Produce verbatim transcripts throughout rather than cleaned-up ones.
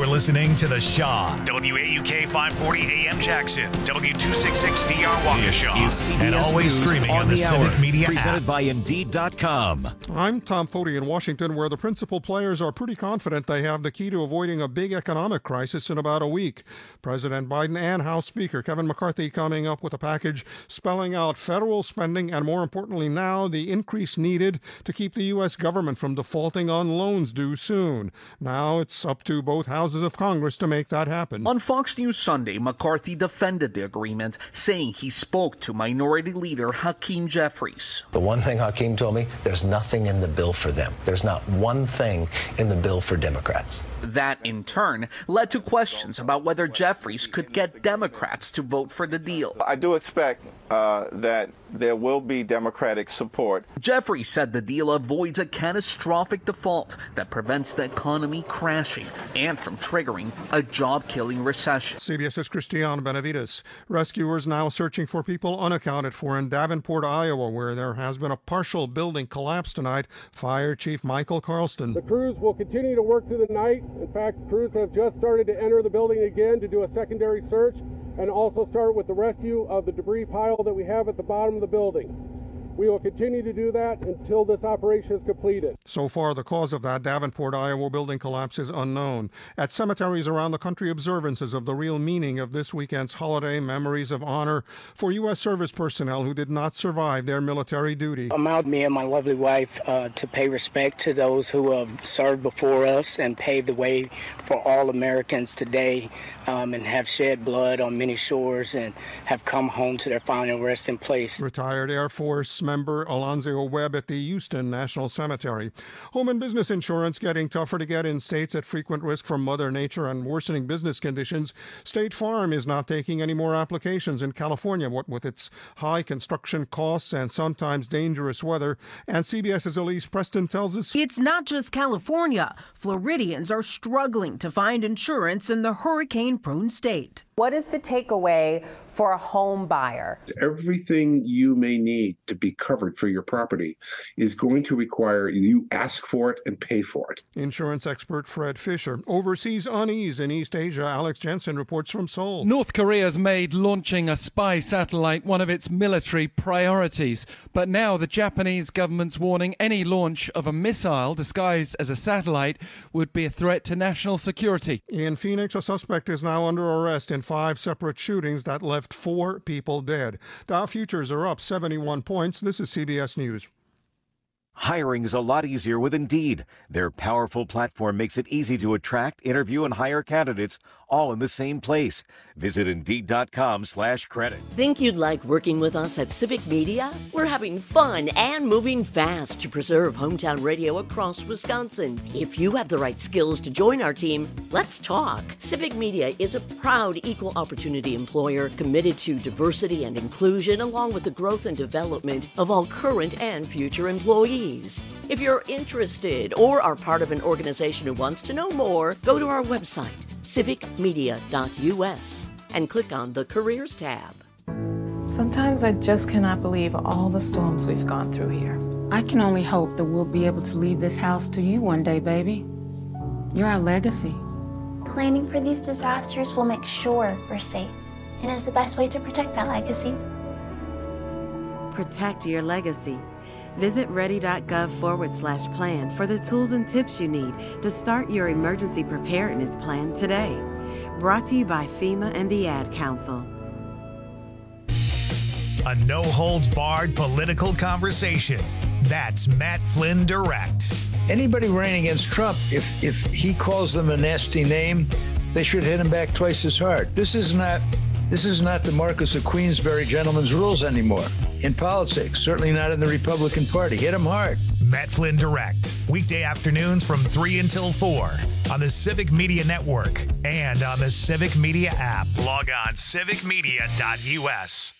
You're listening to The Shaw. W A U K five forty A M Jackson. W two sixty-six D R Waukesha. And always streaming on the, the Civic Media presented app. by Indeed dot com. I'm Tom Foti in Washington, where the principal players are pretty confident they have the key to avoiding a big economic crisis in about a week. President Biden and House Speaker Kevin McCarthy coming up with a package spelling out federal spending and, more importantly now, the increase needed to keep the U S government from defaulting on loans due soon. Now it's up to both houses of Congress to make that happen. On Fox News Sunday, McCarthy defended the agreement, saying he spoke to Minority Leader Hakeem Jeffries. The one thing Hakeem told me, there's nothing in the bill for them. There's not one thing in the bill for Democrats. That, in turn, led to questions about whether Jeffries could get Democrats to vote for the deal. I do expect uh, that there will be Democratic support. Jeffries said the deal avoids a catastrophic default that prevents the economy crashing and from triggering a job-killing recession. CBS's Christiane Benavides. Rescuers now searching for people unaccounted for in Davenport, Iowa, where there has been a partial building collapse tonight. Fire Chief Michael Carlston. The crews will continue to work through the night. In fact, crews have just started to enter the building again to do a secondary search and also start with the rescue of the debris pile that we have at the bottom of the building. We will continue to do that until this operation is completed. So far, the cause of that Davenport, Iowa building collapse is unknown. At cemeteries around the country, observances of the real meaning of this weekend's holiday, memories of honor for U S service personnel who did not survive their military duty. I'm out, me and my lovely wife, uh, to pay respect to those who have served before us and paved the way for all Americans today, um, and have shed blood on many shores and have come home to their final resting place. Retired Air Force member Alonzo Webb at the Houston National Cemetery. Home and business insurance getting tougher to get in states at frequent risk from Mother Nature and worsening business conditions. State Farm is not taking any more applications in California, what with its high construction costs and sometimes dangerous weather. And CBS's Elise Preston tells us it's not just California. Floridians are struggling to find insurance in the hurricane-prone state. What is the takeaway for a home buyer? Everything you may need to be covered for your property is going to require you ask for it and pay for it. Insurance expert Fred Fisher. Overseas unease in East Asia. Alex Jensen reports from Seoul. North Korea's made launching a spy satellite one of its military priorities. But now the Japanese government's warning any launch of a missile disguised as a satellite would be a threat to national security. In Phoenix, a suspect is now under arrest in five separate shootings that left four people dead. Dow futures are up seventy-one points. This is C B S News. Hiring's a lot easier with Indeed. Their powerful platform makes it easy to attract, interview, and hire candidates all in the same place. Visit Indeed.com slash credit. Think you'd like working with us at Civic Media? We're having fun and moving fast to preserve hometown radio across Wisconsin. If you have the right skills to join our team, let's talk. Civic Media is a proud equal opportunity employer committed to diversity and inclusion, along with the growth and development of all current and future employees. If you're interested or are part of an organization who wants to know more, go to our website, civic media dot u s, and click on the Careers tab. Sometimes I just cannot believe all the storms we've gone through here. I can only hope that we'll be able to leave this house to you one day, baby. You're our legacy. Planning for these disasters will make sure we're safe, and is the best way to protect that legacy. Protect your legacy. Visit ready.gov forward slash plan for the tools and tips you need to start your emergency preparedness plan today. Brought to you by FEMA and the Ad Council. A no-holds-barred political conversation. That's Matt Flynn Direct. Anybody running against Trump, if if he calls them a nasty name, they should hit him back twice as hard. This is not this is not the Marquis of Queensberry gentleman's rules anymore in politics, certainly not in the Republican Party. Hit him hard. Matt Flynn Direct, weekday afternoons from three until four on the Civic Media Network and on the Civic Media app. Log on civic media dot u s.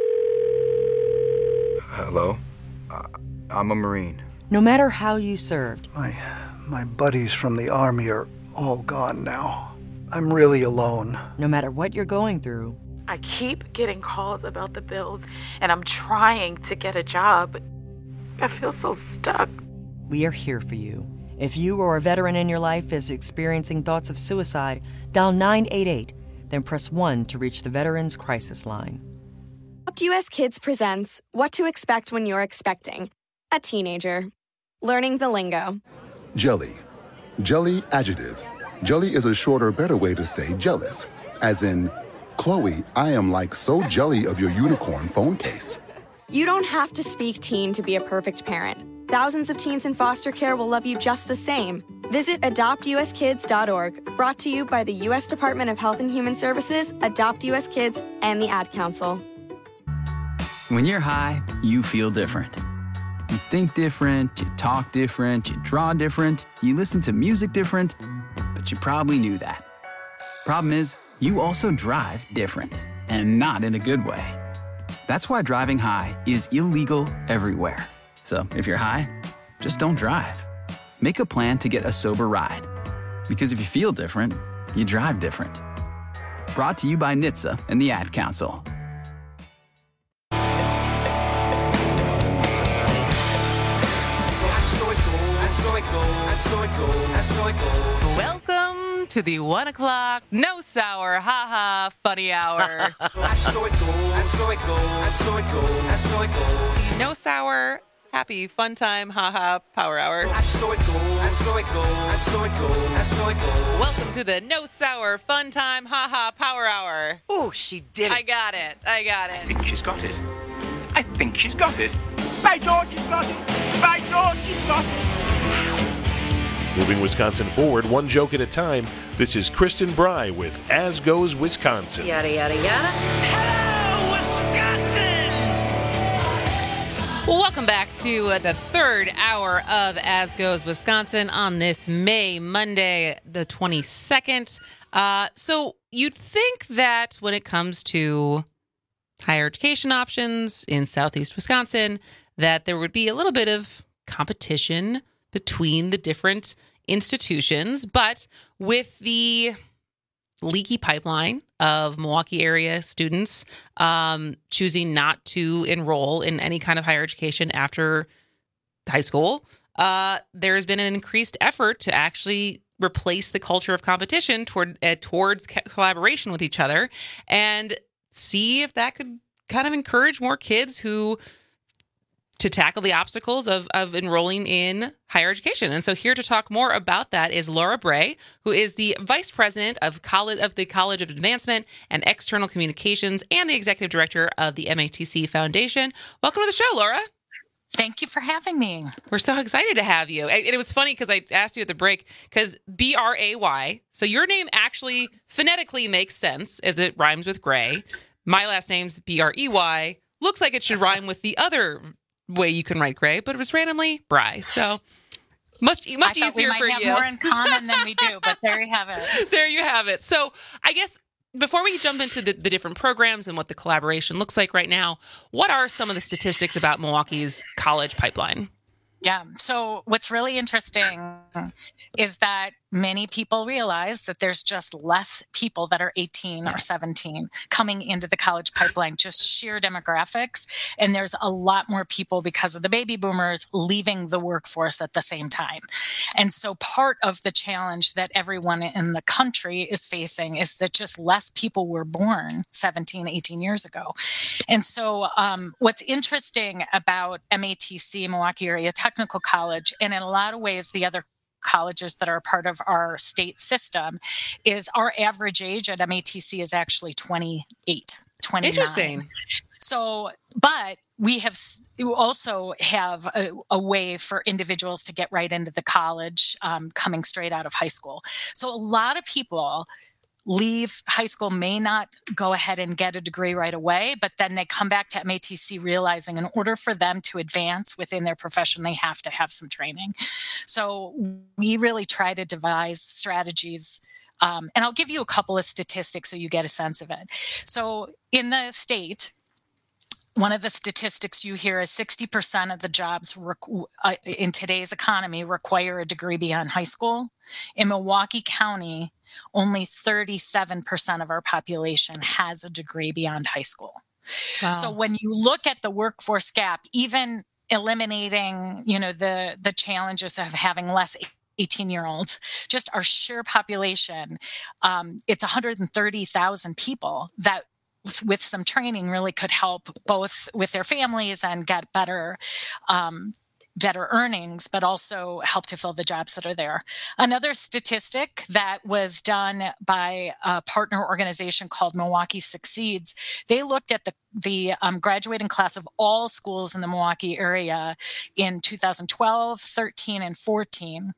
Hello, uh, I'm a Marine. No matter how you served, My, my buddies from the Army are all gone now. I'm really alone. No matter what you're going through, I keep getting calls about the bills, and I'm trying to get a job. I feel so stuck. we are here for you. If you or a veteran in your life is experiencing thoughts of suicide, dial nine eight eight, then press one to reach the Veterans Crisis Line. Adopt U S Kids presents What to Expect When You're Expecting a Teenager. Learning the lingo. Jelly. Jelly adjective. Jelly is a shorter, better way to say jealous. As in, Chloe, I am like so jelly of your unicorn phone case. You don't have to speak teen to be a perfect parent. Thousands of teens in foster care will love you just the same. Visit adopt u s kids dot org, brought to you by the U S Department of Health and Human Services, Adopt U S Kids, and the Ad Council. When you're high, you feel different. You think different, you talk different, you draw different, you listen to music different, but you probably knew that. Problem is, you also drive different, and not in a good way. That's why driving high is illegal everywhere. So if you're high, just don't drive. Make a plan to get a sober ride. Because if you feel different, you drive different. Brought to you by N H T S A and the Ad Council. Welcome to the one o'clock no sour haha funny hour. No sour happy fun time haha power hour. Welcome to the no sour fun time haha power hour. Oh, she did it. I got it. I got it. I think she's got it. I think she's got it. By George, she's got it. By George, she's got it. Moving Wisconsin forward, one joke at a time. This is Kristen Bry with As Goes Wisconsin. Yada, yada, yada. Hello, Wisconsin! Welcome back to uh, the third hour of As Goes Wisconsin on this May, Monday, the twenty-second. Uh, so you'd think that when it comes to higher education options in Southeast Wisconsin, that there would be a little bit of competition between the different institutions, but with the leaky pipeline of Milwaukee area students um, choosing not to enroll in any kind of higher education after high school, uh, there has been an increased effort to actually replace the culture of competition toward uh, towards co- collaboration with each other and see if that could kind of encourage more kids who to tackle the obstacles of, of enrolling in higher education. And so here to talk more about that is Laura Bray, who is the Vice President of College of the College of Advancement and External Communications and the Executive Director of the M A T C Foundation. Welcome to the show, Laura. Thank you for having me. We're so excited to have you. And it was funny because I asked you at the break, because B R A Y, so your name actually phonetically makes sense as it rhymes with Gray. My last name's B R E Y. Looks like it should rhyme with the other way you can write Gray, but it was randomly Bry. So much much I easier we might for have you. More in common than we do, but there you have it. There you have it. So I guess before we jump into the, the different programs and what the collaboration looks like right now, what are some of the statistics about Milwaukee's college pipeline? Yeah. So what's really interesting is that many people realize that there's just less people that are eighteen or seventeen coming into the college pipeline, just sheer demographics. And there's a lot more people because of the baby boomers leaving the workforce at the same time. And so part of the challenge that everyone in the country is facing is that just less people were born seventeen, eighteen years ago. And so um, what's interesting about M A T C, Milwaukee Area Technical College, and in a lot of ways the other colleges that are part of our state system, is our average age at M A T C is actually twenty-eight, twenty-nine. Interesting. So, but we have also have a, a way for individuals to get right into the college um, coming straight out of high school. So a lot of people leave high school, may not go ahead and get a degree right away, but then they come back to M A T C realizing in order for them to advance within their profession, they have to have some training. So we really try to devise strategies. Um, and I'll give you a couple of statistics so you get a sense of it. So in the state, one of the statistics you hear is sixty percent of the jobs requ- uh, in today's economy require a degree beyond high school. In Milwaukee County, only thirty-seven percent of our population has a degree beyond high school. Wow. So when you look at the workforce gap, even eliminating, you know, the, the challenges of having less eighteen year olds, just our sheer population, um, it's one hundred thirty thousand people that with some training really could help both with their families and get better um, better earnings, but also help to fill the jobs that are there. Another statistic that was done by a partner organization called Milwaukee Succeeds, they looked at the, the um, graduating class of all schools in the Milwaukee area in two thousand twelve, thirteen, and fourteen.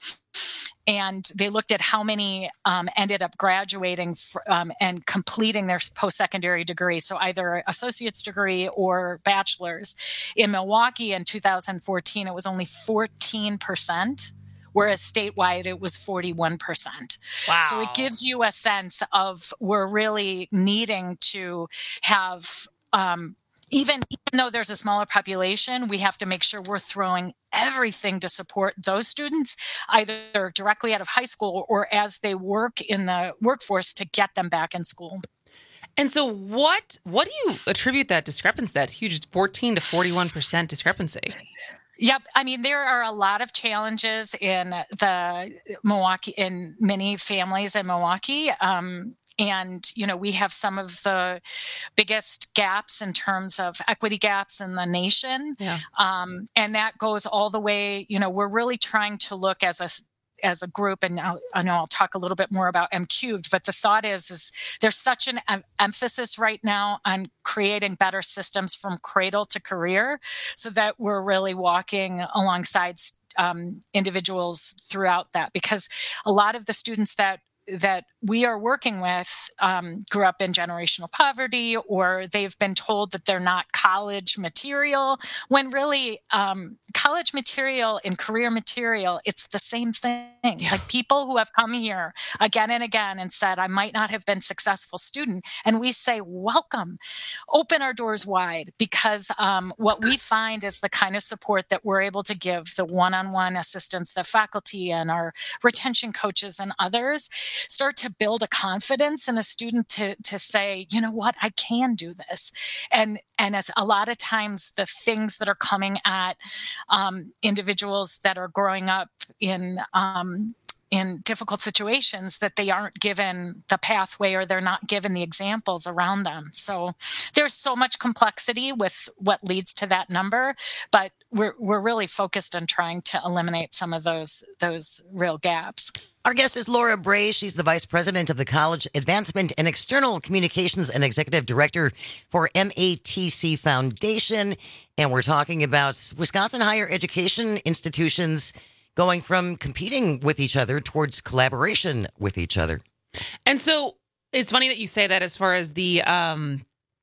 And they looked at how many um, ended up graduating f- um, and completing their post-secondary degree, so either associate's degree or bachelor's. In Milwaukee in two thousand fourteen, it was only fourteen percent, whereas statewide it was forty-one percent. Wow. So it gives you a sense of we're really needing to have um, Even, even though there's a smaller population, we have to make sure we're throwing everything to support those students, either directly out of high school or as they work in the workforce to get them back in school. And so what what do you attribute that discrepancy, that huge fourteen to forty-one percent discrepancy? Yep. I mean, there are a lot of challenges in the Milwaukee, in many families in Milwaukee. Um, And, you know, we have some of the biggest gaps in terms of equity gaps in the nation. Yeah. Um, and that goes all the way, you know, we're really trying to look as a as a group, and I'll, I know I'll talk a little bit more about M Cubed, but the thought is, is there's such an em- emphasis right now on creating better systems from cradle to career so that we're really walking alongside um, individuals throughout that, because a lot of the students that that we are working with um, grew up in generational poverty, or they've been told that they're not college material, when really um, college material and career material, it's the same thing. Yeah. Like people who have come here again and again and said, I might not have been a successful student. And we say, welcome, open our doors wide, because um, what we find is the kind of support that we're able to give, the one-on-one assistance, the faculty and our retention coaches and others, start to build a confidence in a student to to say, you know what, I can do this. And and as a lot of times the things that are coming at um, individuals that are growing up in um, in difficult situations, that they aren't given the pathway or they're not given the examples around them. So there's so much complexity with what leads to that number, but we're we're really focused on trying to eliminate some of those those real gaps. Our guest is Laura Bray. She's the Vice President of the College Advancement and External Communications and Executive Director for M A T C Foundation. And we're talking about Wisconsin higher education institutions going from competing with each other towards collaboration with each other. And so it's funny that you say that as far as the, um,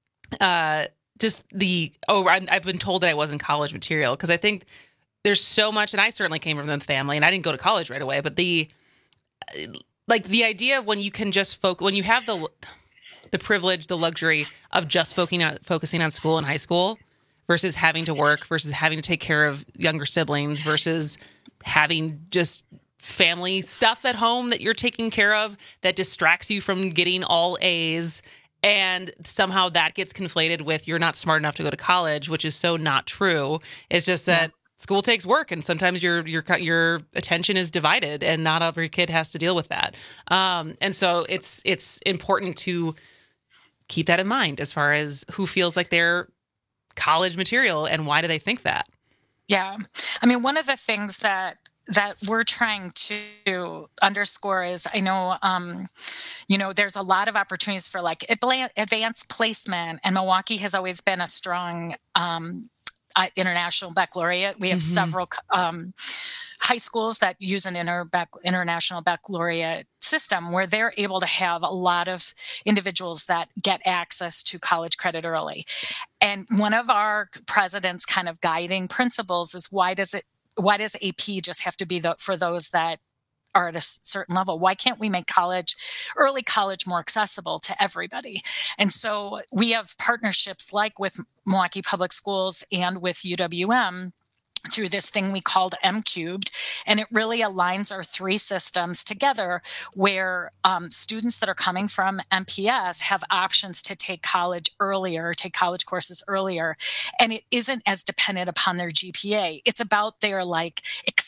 uh, just the, oh, I'm, I've been told that I wasn't college material, because I think there's so much, and I certainly came from the family, and I didn't go to college right away, but the, like the idea of when you can just focus, when you have the the privilege, the luxury of just focusing on, focusing on school and high school versus having to work, versus having to take care of younger siblings, versus having just family stuff at home that you're taking care of that distracts you from getting all A's. And somehow that gets conflated with you're not smart enough to go to college, which is so not true. It's just that yeah. School takes work, and sometimes your your your attention is divided, and not every kid has to deal with that. Um, and so it's it's important to keep that in mind as far as who feels like they're college material and why do they think that. Yeah, I mean, one of the things that that we're trying to underscore is, I know, um, you know, there's a lot of opportunities for like advanced placement, and Milwaukee has always been a strong um, Uh, international baccalaureate. We have mm-hmm. several um, high schools that use an inter- bac- international baccalaureate system where they're able to have a lot of individuals that get access to college credit early. And one of our president's kind of guiding principles is why does it, why does A P just have to be the, for those that are at a certain level? Why can't we make college, early college, more accessible to everybody? And so we have partnerships like with Milwaukee Public Schools and with U W M through this thing we called M Cubed. And it really aligns our three systems together where um, students that are coming from M P S have options to take college earlier, take college courses earlier. And it isn't as dependent upon their G P A. It's about their like excitement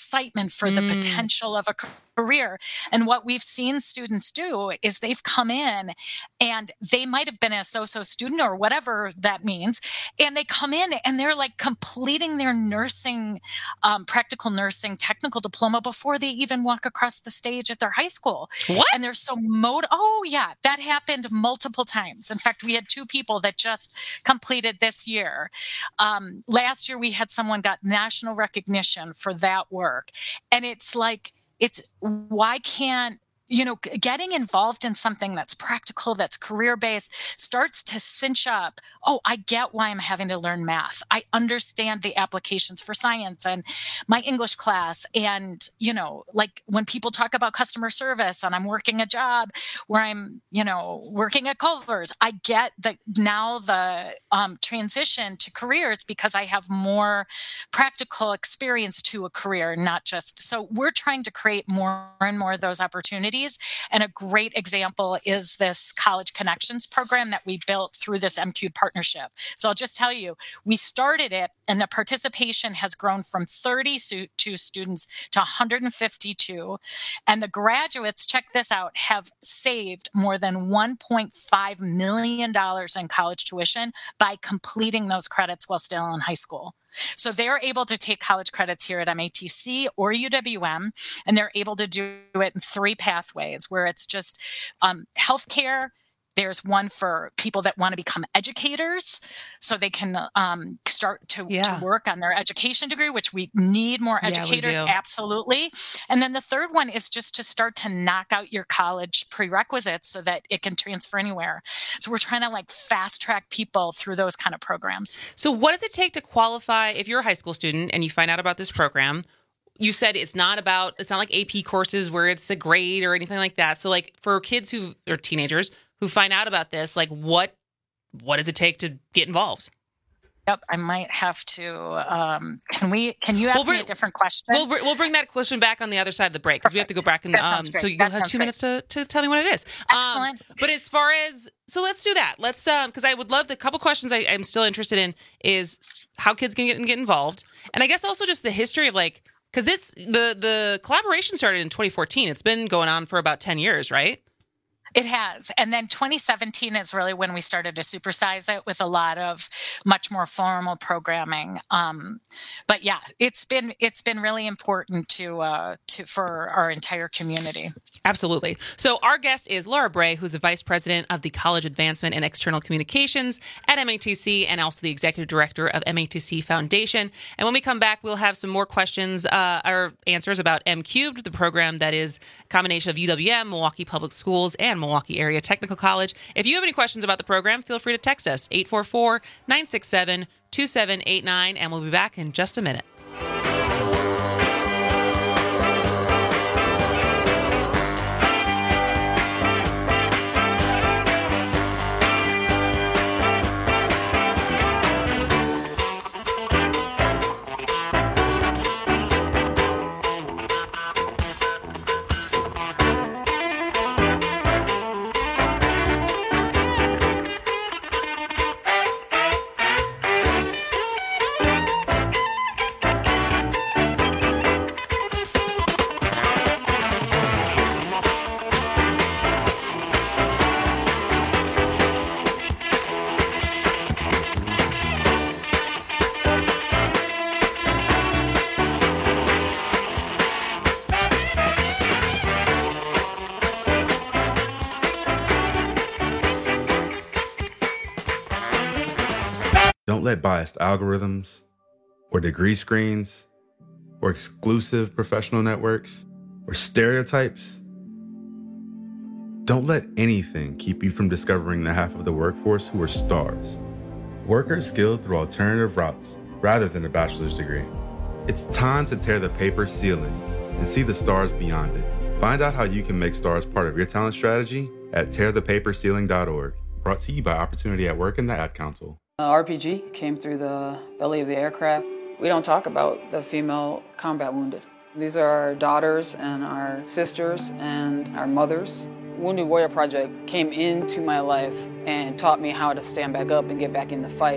excitement for the Mm. potential of a career. And what we've seen students do is they've come in and they might have been a so-so student or whatever that means. And they come in and they're like completing their nursing, um, practical nursing technical diploma before they even walk across the stage at their high school. What? And they're so mod. Oh yeah, that happened multiple times. In fact, we had two people that just completed this year. Um, last year we had someone got national recognition for that work. And it's like, it's why can't, you know, getting involved in something that's practical, that's career-based, starts to cinch up, oh, I get why I'm having to learn math. I understand the applications for science and my English class. And, you know, like when people talk about customer service and I'm working a job where I'm, you know, working at Culver's, I get that now the um, transition to careers because I have more practical experience to a career, not just, so we're trying to create more and more of those opportunities. And a great example is this College Connections program that we built through this M Q partnership. So I'll just tell you, we started it and the participation has grown from thirty-two students to one hundred fifty-two. And the graduates, check this out, have saved more than one point five million dollars in college tuition by completing those credits while still in high school. So they're able to take college credits here at M A T C or U W M, and they're able to do it in three pathways where it's just um, healthcare. There's one for people that want to become educators so they can um, start to, Yeah. to work on their education degree, which we need more Yeah, we educators. do. Absolutely. And then the third one is just to start to knock out your college prerequisites so that it can transfer anywhere. So we're trying to like fast track people through those kind of programs. So what does it take to qualify if you're a high school student and you find out about this program? You said it's not about, it's not like A P courses where it's a grade or anything like that. So like for kids who, or teenagers who find out about this, like what, what does it take to get involved? Yep, I might have to. Um, can we? Can you ask We'll bring- me a different question? We'll, br- we'll bring that question back on the other side of the break because we have to go back and That um, sounds great. so you'll That have sounds two great. minutes to, to tell me what it is. Excellent. Um, but as far as so, let's do that. Let's um because I would love the couple questions I, I'm still interested in is how kids can get get involved, and I guess also just the history of like because this the the collaboration started in twenty fourteen. It's been going on for about ten years, right? It has. And then twenty seventeen is really when we started to supersize it with a lot of much more formal programming. Um, but yeah, it's been it's been really important to uh, to for our entire community. Absolutely. So our guest is Laura Bray, who's the Vice President of the College Advancement and External Communications at M A T C and also the Executive Director of M A T C Foundation. And when we come back, we'll have some more questions uh, or answers about M Cubed, the program that is a combination of U W M, Milwaukee Public Schools, and Milwaukee Area Technical College. If you have any questions about the program, feel free to text us, eight four four, nine six seven, two seven eight nine, and we'll be back in just a minute. Don't let biased algorithms or degree screens or exclusive professional networks or stereotypes. Don't let anything keep you from discovering the half of the workforce who are stars. Workers skilled through alternative routes rather than a bachelor's degree. It's time to tear the paper ceiling and see the stars beyond it. Find out how you can make stars part of your talent strategy at tear the paper ceiling dot org. Brought to you by Opportunity at Work and the Ad Council. Uh, R P G came through the belly of the aircraft. We don't talk about the female combat wounded. These are our daughters and our sisters and our mothers. Wounded Warrior Project came into my life and taught me how to stand back up and get back in the fight.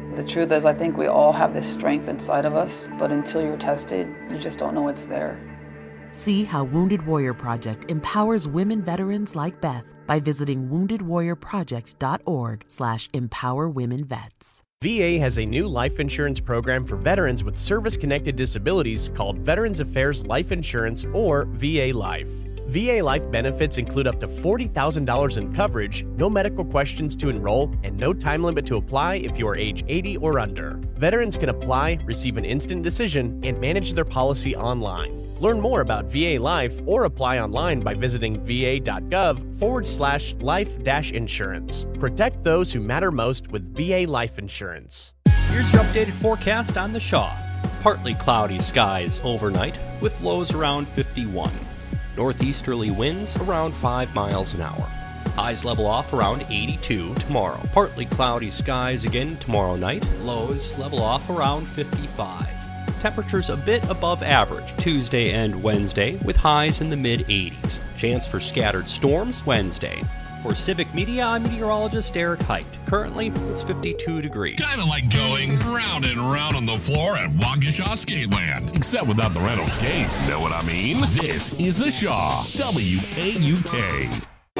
The truth is, I think we all have this strength inside of us, but until you're tested, you just don't know it's there. See how Wounded Warrior Project empowers women veterans like Beth by visiting wounded warrior project dot org slash empower women vets. V A has a new life insurance program for veterans with service-connected disabilities called Veterans Affairs Life Insurance, or V A Life. V A Life benefits include up to forty thousand dollars in coverage, no medical questions to enroll, and no time limit to apply if you are age eighty or under. Veterans can apply, receive an instant decision, and manage their policy online. Learn more about V A Life or apply online by visiting va.gov forward slash life dash insurance. Protect those who matter most with V A Life Insurance. Here's your updated forecast on the Shaw. Partly cloudy skies overnight with lows around fifty-one. Northeasterly winds around five miles an hour. Highs level off around eighty-two tomorrow. Partly cloudy skies again tomorrow night. Lows level off around fifty-five. Temperatures a bit above average Tuesday and Wednesday with highs in the mid eighties. Chance for scattered storms Wednesday. For Civic Media, I'm meteorologist Eric Height. Currently, it's fifty-two degrees. Kind of like going round and round on the floor at Waukesha Skateland, except without the rental skates. Know what I mean? This is the Shaw, W A U K.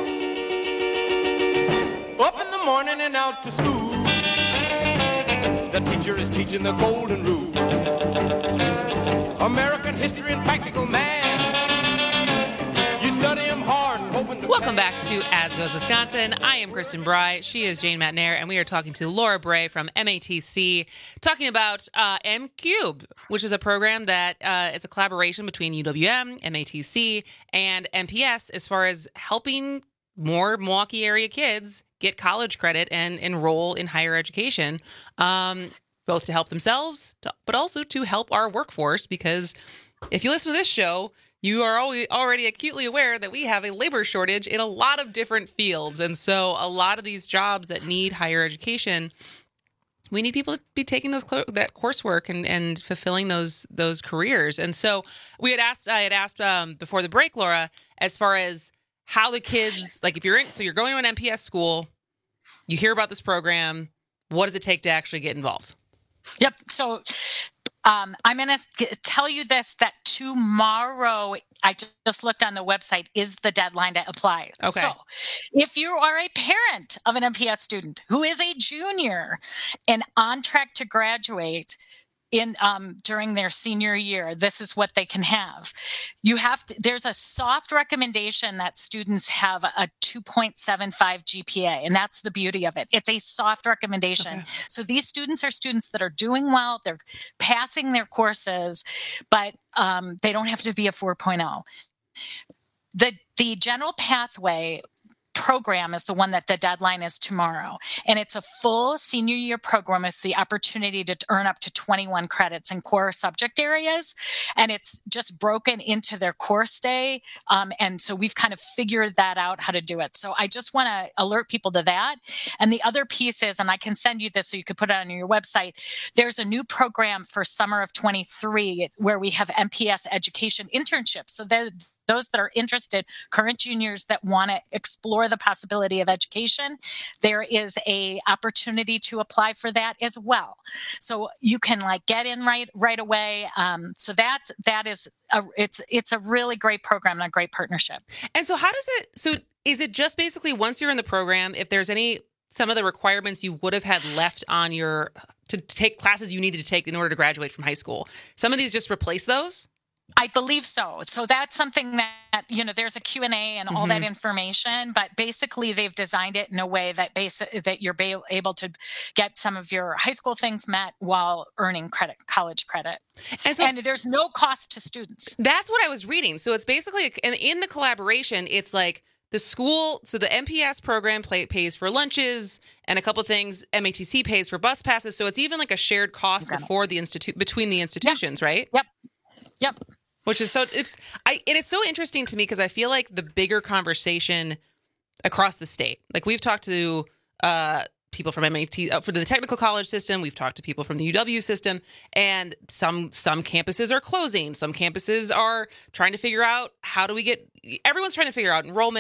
Up in the morning and out to school. The teacher is teaching the golden rule. American history and practical math. You study them hard and hoping to Welcome back to As Goes Wisconsin. I am Kristen Bry. She is Jane Matnair, and we are talking to Laura Bray from M A T C, talking about uh, M Cube, which is a program that uh, is a collaboration between U W M, M A T C, and M P S as far as helping more Milwaukee area kids get college credit and enroll in higher education, um, both to help themselves, to, but also to help our workforce. Because if you listen to this show, you are already acutely aware that we have a labor shortage in a lot of different fields. And so a lot of these jobs that need higher education, we need people to be taking those that coursework and, and fulfilling those those careers. And so we had asked, I had asked um, before the break, Laura, as far as how the kids, like if you're in, so you're going to an M P S school, you hear about this program, what does it take to actually get involved? Yep. So um, I'm going to tell you this, that tomorrow, I just looked on the website, is the deadline to apply. Okay. So if you are a parent of an M P S student who is a junior and on track to graduate in um, during their senior year, this is what they can have. You have to, there's a soft recommendation that students have a two point seven five G P A, and that's the beauty of it. It's a soft recommendation. Okay. So these students are students that are doing well, they're passing their courses, but um, they don't have to be a four point oh. The, the general pathway program is the one that the deadline is tomorrow. And it's a full senior year program with the opportunity to earn up to twenty-one credits in core subject areas. And it's just broken into their course day. Um, and so we've kind of figured that out how to do it. So I just want to alert people to that. And the other piece is, and I can send you this so you could put it on your website, there's a new program for summer of twenty-three where we have M P S education internships. So there those that are interested, current juniors that want to explore the possibility of education, there is a opportunity to apply for that as well. So you can like get in right right away. Um, so that's that is a, it's it's a really great program and a great partnership. And so how does it? So is it just basically once you're in the program, if there's any some of the requirements you would have had left on your to take classes you needed to take in order to graduate from high school, some of these just replace those? I believe so. So that's something that, you know, there's a Q and A and all mm-hmm. that information, but basically they've designed it in a way that base, that you're ba- able to get some of your high school things met while earning credit, college credit. And, so, and there's no cost to students. That's what I was reading. So it's basically, and in the collaboration, it's like the school, so the M P S program play, pays for lunches and a couple of things. M A T C pays for bus passes. So it's even like a shared cost before the institute between the institutions, yeah. right? Yep. Yep. Which is so it's I and it's so interesting to me because I feel like the bigger conversation across the state. Like we've talked to uh, people from M A T uh, for the technical college system. We've talked to people from the U W system, and some some campuses are closing. Some campuses are trying to figure out how do we get. Everyone's trying to figure out enrollment.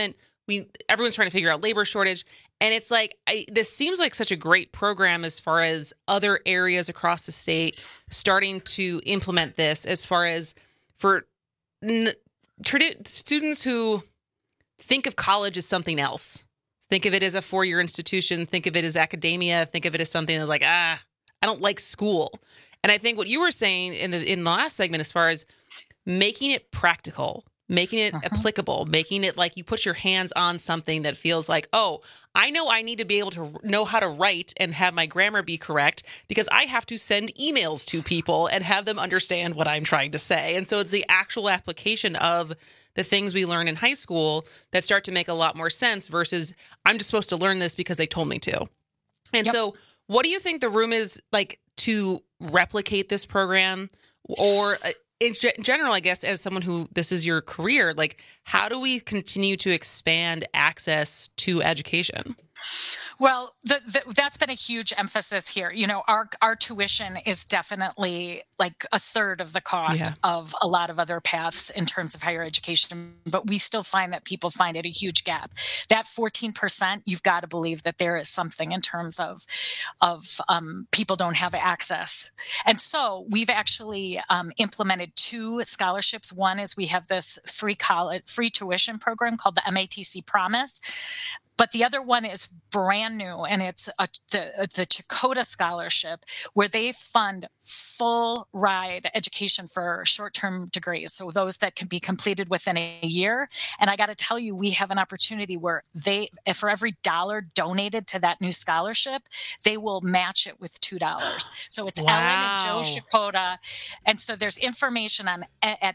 we everyone's trying to figure out labor shortage. And it's like, I, this seems like such a great program as far as other areas across the state starting to implement this, as far as for n- tradi- students who think of college as something else. Think of it as a four-year institution. Think of it as academia. Think of it as something that's like, ah, I don't like school. And I think what you were saying in the in the last segment, as far as making it practical, making it uh-huh. applicable, making it like you put your hands on something that feels like, oh, I know I need to be able to know how to write and have my grammar be correct because I have to send emails to people and have them understand what I'm trying to say. And so it's the actual application of the things we learn in high school that start to make a lot more sense versus I'm just supposed to learn this because they told me to. And yep. so what do you think the room is like to replicate this program? Or in general, I guess, as someone who this is your career, like how do we continue to expand access to education? Well, the, the, that's been a huge emphasis here. You know, our our tuition is definitely like a third of the cost yeah. of a lot of other paths in terms of higher education, but we still find that people find it a huge gap. That fourteen percent, you've got to believe that there is something in terms of of um, people don't have access. And so we've actually um, implemented two scholarships. One is we have this free college, free tuition program called the M A T C Promise. But the other one is brand new, and it's a, the, the Chakota Scholarship, where they fund full ride education for short-term degrees, so those that can be completed within a year. And I got to tell you, we have an opportunity where they, for every dollar donated to that new scholarship, they will match it with two dollars. So it's wow. Ellen and Joe Chakota. And so there's information on at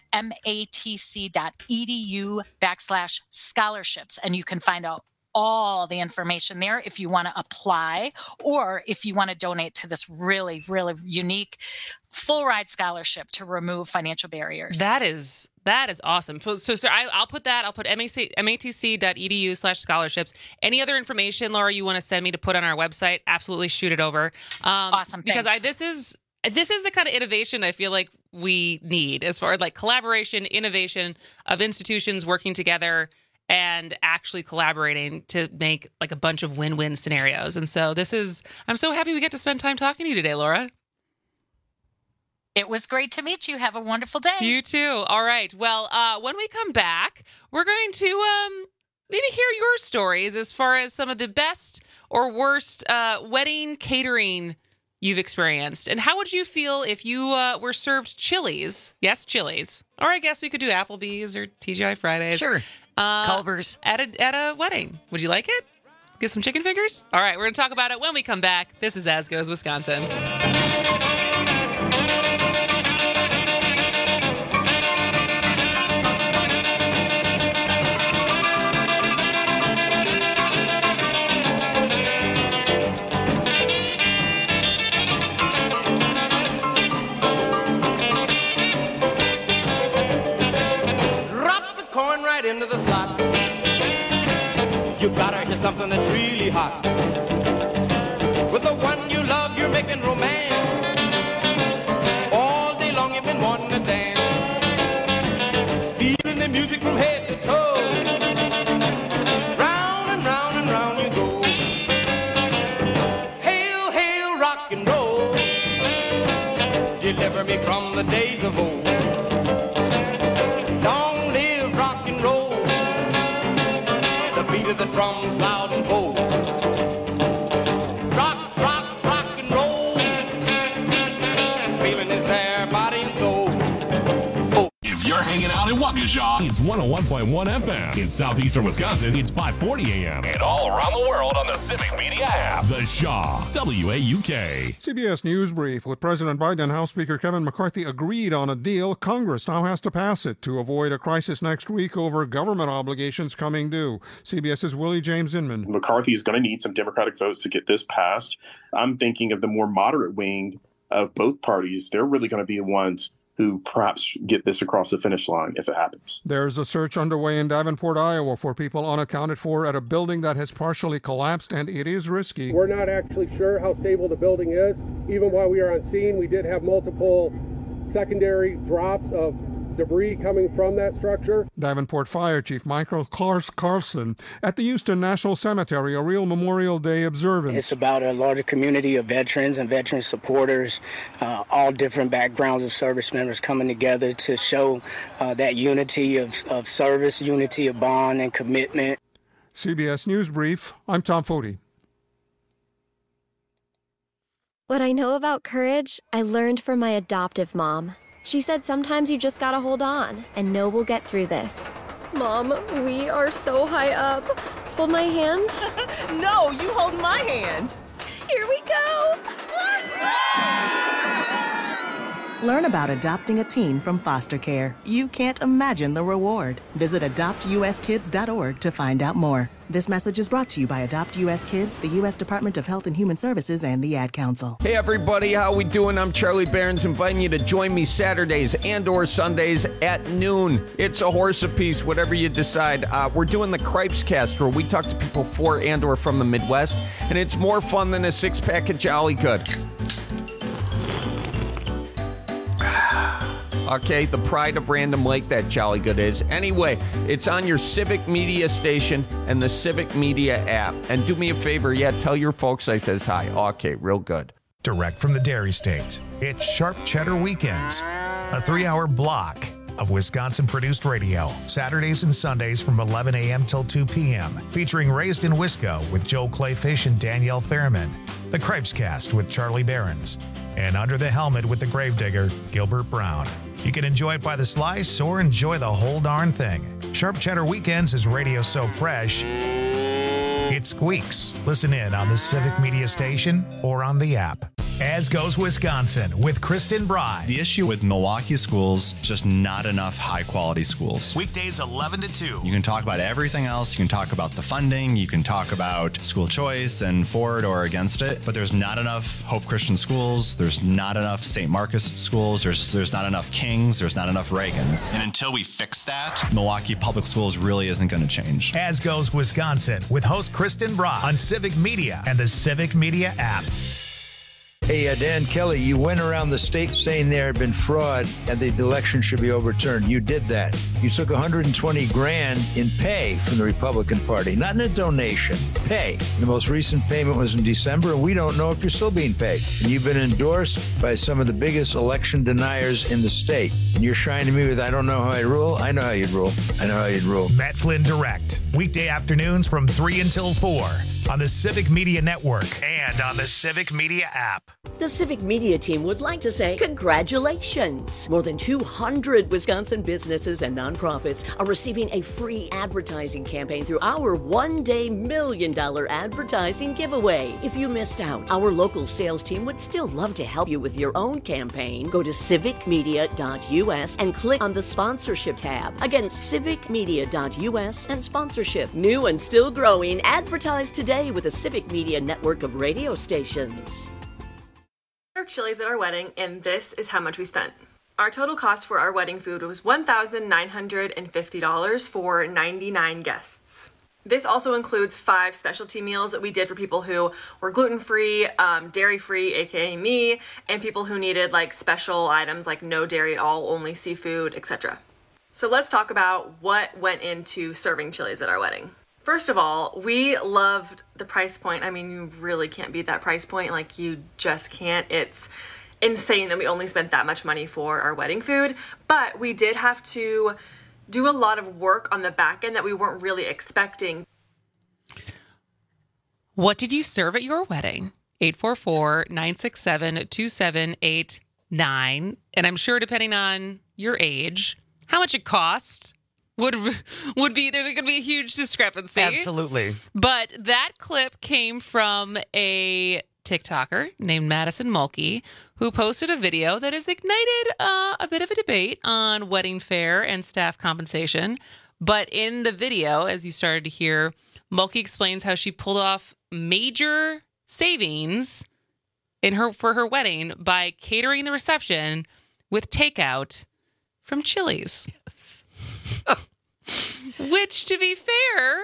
matc.edu backslash scholarships, and you can find out all the information there if you want to apply or if you want to donate to this really, really unique full ride scholarship to remove financial barriers. That is that is awesome. So, so sir, I, I'll put that. I'll put matc.edu slash scholarships. Any other information, Laura, you want to send me to put on our website? Absolutely, shoot it over. Um, awesome. Because thanks. I this is this is the kind of innovation I feel like we need as far as like collaboration, innovation of institutions working together and actually collaborating to make like a bunch of win-win scenarios. And so this is, I'm so happy we get to spend time talking to you today, Laura. It was great to meet you. Have a wonderful day. You too. All right. Well, uh, when we come back, we're going to um, maybe hear your stories as far as some of the best or worst uh, wedding catering you've experienced. And how would you feel if you uh, were served Chili's? Yes, Chili's. Or I guess we could do Applebee's or T G I Fridays. Sure. Uh, Culver's. At a, at a wedding. Would you like it? Get some chicken fingers? All right, we're going to talk about it when we come back. This is As Goes Wisconsin. Into the slot. You gotta hear something that's really hot. With the one you love, you're making romance. All day long you've been wanting to dance. Feeling the music from head to toe. Round and round and round you go. Hail, hail, rock and roll. Deliver me from the days of old. The drums loud and bold. Rock, rock, rock and roll. Feeling is there, body and soul. Oh. If you're hanging out in Waukesha, it's one oh one point one F M. In southeastern Wisconsin, it's five forty A M. And all around the world on the Civic Media app. The Shaw, W A U K. C B S News Brief. With President Biden and House Speaker Kevin McCarthy agreed on a deal, Congress now has to pass it to avoid a crisis next week over government obligations coming due. CBS's Willie James Inman. McCarthy is going to need some Democratic votes to get this passed. I'm thinking of the more moderate wing of both parties. They're really going to be the ones who perhaps get this across the finish line if it happens. There's a search underway in Davenport, Iowa for people unaccounted for at a building that has partially collapsed, and it is risky. We're not actually sure how stable the building is. Even while we are on scene, we did have multiple secondary drops of debris coming from that structure. Davenport Fire Chief Michael Carlson at the Houston National Cemetery, a real Memorial Day observance. It's about a larger community of veterans and veteran supporters, uh, all different backgrounds of service members coming together to show uh, that unity of, of service, unity of bond and commitment. C B S News Brief, I'm Tom Foti. What I know about courage, I learned from my adoptive mom. She said sometimes you just gotta hold on and know we'll get through this. Mom, we are so high up. Hold my hand. No, you hold my hand. Here we go. Learn about adopting a teen from foster care. You can't imagine the reward. Visit adopt u s kids dot org to find out more. This message is brought to you by Adopt U S Kids, the U S Department of Health and Human Services, and the Ad Council. Hey everybody, how we doing? I'm Charlie Behrens, inviting you to join me Saturdays and or Sundays at noon. It's a horse apiece, whatever you decide. Uh, we're doing the Cripes Cast, where we talk to people for and or from the Midwest, and it's more fun than a six-pack of Jolly Good. Okay, the pride of Random Lake, that Jolly Good is. Anyway, it's on your Civic Media station and the Civic Media app. And do me a favor, yeah, tell your folks I says hi. Okay, real good. Direct from the Dairy State, it's Sharp Cheddar Weekends, a three-hour block of Wisconsin-produced radio, Saturdays and Sundays from eleven a.m. till two p.m., featuring Raised in Wisco with Joe Clayfish and Danielle Fairman, the Cripes Cast with Charlie Behrens, and Under the Helmet with the Gravedigger, Gilbert Brown. You can enjoy it by the slice or enjoy the whole darn thing. Sharp Cheddar Weekends is radio so fresh, it squeaks. Listen in on the Civic Media station or on the app. As Goes Wisconsin with Kristen Bry. The issue with Milwaukee schools, just not enough high-quality schools. Weekdays eleven to two. You can talk about everything else. You can talk about the funding. You can talk about school choice and for it or against it. But there's not enough Hope Christian schools. There's not enough Saint Marcus schools. There's there's not enough Kings. There's not enough Reagans. And until we fix that, Milwaukee Public Schools really isn't going to change. As Goes Wisconsin with host Kristen Bry on Civic Media and the Civic Media app. Hey, uh, Dan Kelly, you went around the state saying there had been fraud and the election should be overturned. You did that. You took one hundred twenty grand in pay from the Republican Party, not in a donation, pay. The most recent payment was in December, and we don't know if you're still being paid. And you've been endorsed by some of the biggest election deniers in the state. And you're shining to me with, I don't know how I rule. I know how you'd rule. I know how you'd rule. Matt Flynn Direct, weekday afternoons from three until four on the Civic Media Network and on the Civic Media app. The Civic Media team would like to say congratulations. More than two hundred Wisconsin businesses and nonprofits are receiving a free advertising campaign through our one-day million dollar advertising giveaway. If you missed out, our local sales team would still love to help you with your own campaign. Go to civic media dot u s and click on the sponsorship tab. Again, civic media dot u s and sponsorship. New and still growing, advertise today with the Civic Media network of radio stations. Our Chili's at our wedding, and this is how much we spent. Our total cost for our wedding food was one thousand nine hundred fifty dollars for ninety-nine guests. This also includes five specialty meals that we did for people who were gluten-free, um, dairy-free, aka me, and people who needed like special items like no dairy at all, only seafood, et cetera. So let's talk about what went into serving Chili's at our wedding. First of all, we loved the price point. I mean, you really can't beat that price point. Like, you just can't. It's insane that we only spent that much money for our wedding food. But we did have to do a lot of work on the back end that we weren't really expecting. What did you serve at your wedding? eight four four, nine six seven, two seven eight nine. And I'm sure, depending on your age, how much it cost would would be, there's going to be a huge discrepancy. Absolutely. But that clip came from a TikToker named Madison Mulkey, who posted a video that has ignited uh, a bit of a debate on wedding fare and staff compensation. But in the video, as you started to hear, Mulkey explains how she pulled off major savings in her for her wedding by catering the reception with takeout from Chili's. Yes. Which, to be fair,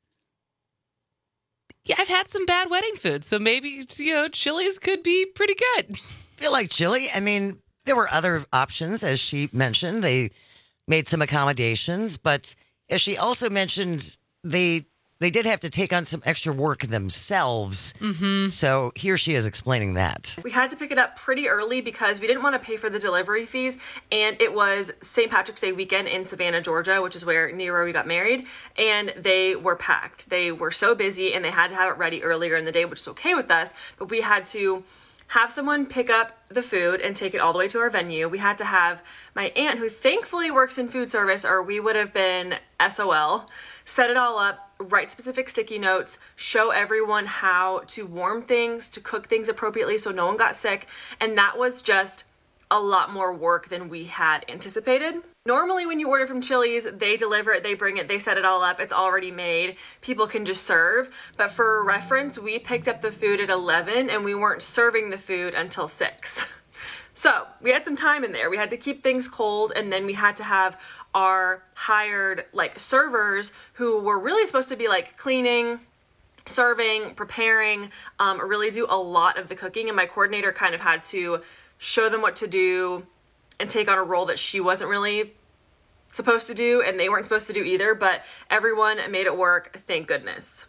yeah, I've had some bad wedding food, so maybe, you know, Chili's could be pretty good. I feel like chili. I mean, there were other options, as she mentioned. They made some accommodations, but as she also mentioned, they they did have to take on some extra work themselves. Mm-hmm. So here she is explaining that. We had to pick it up pretty early because we didn't want to pay for the delivery fees, and it was Saint Patrick's Day weekend in Savannah, Georgia, which is where Nero we got married, and they were packed. They were so busy, and they had to have it ready earlier in the day, which is okay with us, but we had to have someone pick up the food and take it all the way to our venue. We had to have my aunt, who thankfully works in food service, or we would have been S O L, set it all up, write specific sticky notes, show everyone how to warm things, to cook things appropriately so no one got sick. And that was just a lot more work than we had anticipated. Normally when you order from Chili's, they deliver it, they bring it, they set it all up, it's already made, people can just serve. But for reference, we picked up the food at eleven and we weren't serving the food until six. So we had some time in there. We had to keep things cold, and then we had to have our hired like servers who were really supposed to be like cleaning, serving, preparing, um, really do a lot of the cooking. And my coordinator kind of had to show them what to do and take on a role that she wasn't really supposed to do, and they weren't supposed to do either, but everyone made it work, thank goodness.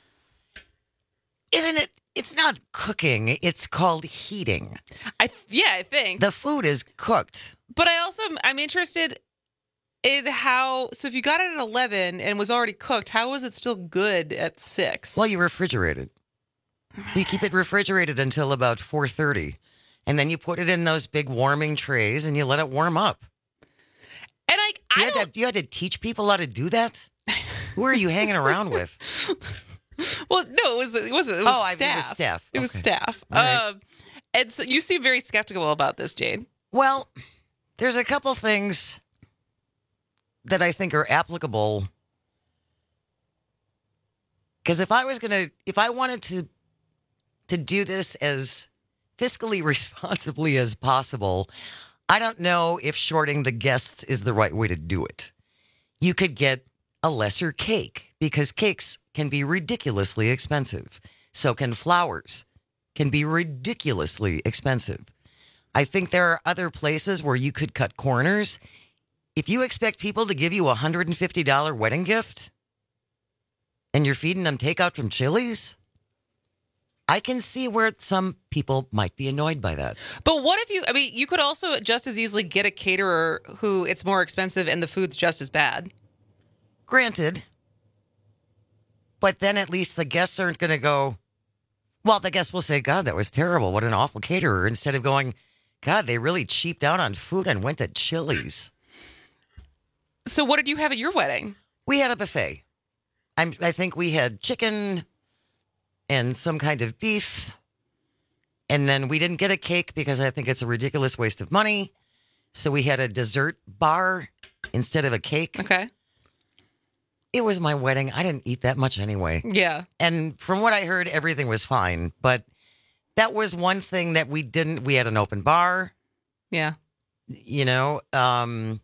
Isn't it? It's not cooking, it's called heating. I yeah, I think. The food is cooked. But I also, I'm interested in how, so if you got it at eleven and was already cooked, how was it still good at six? Well, you refrigerate it. You keep it refrigerated until about four thirty. And then you put it in those big warming trays and you let it warm up. And like, I you, had to, you had to teach people how to do that? Who are you hanging around with? Well, no, it was it was it was oh, staff. I, it was staff. It okay. was staff. Right. Um, and so you seem very skeptical about this, Jade. Well, there's a couple things that I think are applicable. Because if I was gonna, if I wanted to, to do this as fiscally responsibly as possible, I don't know if shorting the guests is the right way to do it. You could get a lesser cake because cakes can be ridiculously expensive. So can flowers, can be ridiculously expensive. I think there are other places where you could cut corners. If you expect people to give you a one hundred fifty dollars wedding gift and you're feeding them takeout from Chili's, I can see where some people might be annoyed by that. But what if you, I mean, you could also just as easily get a caterer who it's more expensive and the food's just as bad. Granted. But then at least the guests aren't going to go, well, the guests will say, God, that was terrible. What an awful caterer. Instead of going, God, they really cheaped out on food and went to Chili's. So what did you have at your wedding? We had a buffet. I'm, I think we had chicken and some kind of beef. And then we didn't get a cake because I think it's a ridiculous waste of money. So we had a dessert bar instead of a cake. Okay. It was my wedding. I didn't eat that much anyway. Yeah. And from what I heard, everything was fine. But that was one thing that we didn't. We had an open bar. Yeah. You know, um,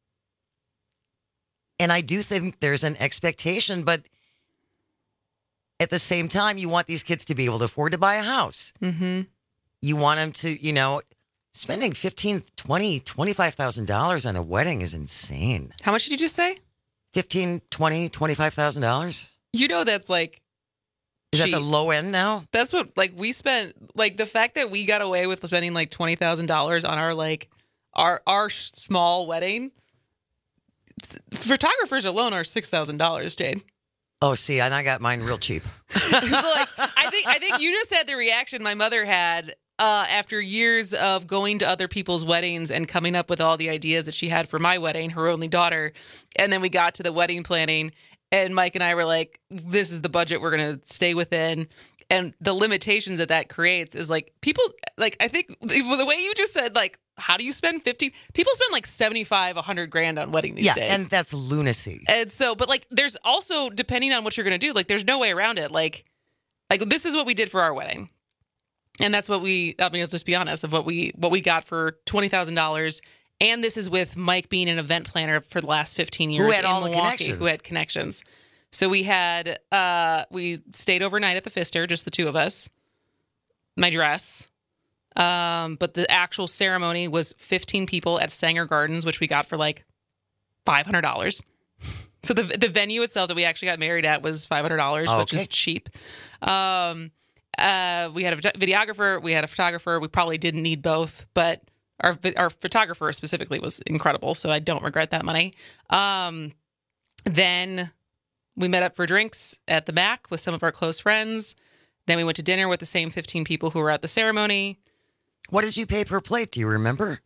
and I do think there's an expectation, but at the same time, you want these kids to be able to afford to buy a house. Mm-hmm. You want them to, you know, spending fifteen, twenty, twenty-five thousand dollars on a wedding is insane. How much did you just say? fifteen, twenty, twenty-five thousand dollars. You know, that's like, is cheap. that the low end now? That's what, like, we spent, like, the fact that we got away with spending like twenty thousand dollars on our, like, our, our small wedding. Photographers alone are six thousand dollars, Jade. Oh, see, and I got mine real cheap. So, like, I think, I think you just had the reaction my mother had uh, after years of going to other people's weddings and coming up with all the ideas that she had for my wedding, her only daughter. And then we got to the wedding planning and Mike and I were like, this is the budget we're going to stay within. And the limitations that that creates is like people, like, I think the way you just said, like, how do you spend fifteen? People spend like seventy-five, a hundred grand on wedding these yeah, days. Yeah, and that's lunacy. And so, but like, there's also, depending on what you're going to do, like, there's no way around it. Like, like this is what we did for our wedding. And that's what we, I mean, let's just be honest, of what we what we got for twenty thousand dollars. And this is with Mike being an event planner for the last fifteen years. Who had in all Milwaukee, the connections. Who had connections. So we had, uh, we stayed overnight at the Pfister, just the two of us. My dress. Um, but the actual ceremony was fifteen people at Sanger Gardens, which we got for like five hundred dollars. So the the venue itself that we actually got married at was five hundred dollars, Oh, which okay. is cheap. Um, uh, we had a videographer, we had a photographer. We probably didn't need both, but our our photographer specifically was incredible, so I don't regret that money. Um, then we met up for drinks at the Mac with some of our close friends. Then we went to dinner with the same fifteen people who were at the ceremony. What did you pay per plate? Do you remember?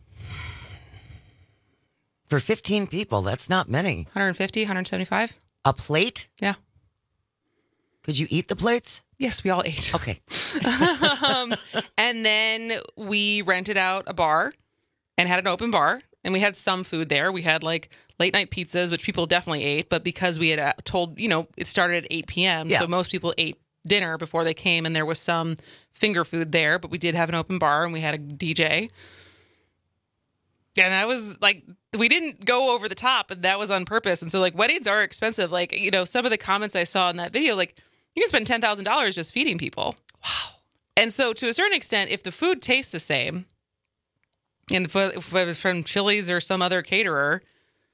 For fifteen people, that's not many. one hundred fifty, one hundred seventy-five. A plate? Yeah. Could you eat the plates? Yes, we all ate. Okay. um, and then we rented out a bar and had an open bar. And we had some food there. We had like late night pizzas, which people definitely ate. But because we had uh, told, you know, it started at eight p.m. Yeah. So most people ate dinner before they came. And there was some finger food there. But we did have an open bar and we had a D J. And that was like, we didn't go over the top, and that was on purpose. And so, like, weddings are expensive. Like, you know, some of the comments I saw in that video, like, you can spend ten thousand dollars just feeding people. Wow. And so, to a certain extent, if the food tastes the same, and if, if it was from Chili's or some other caterer,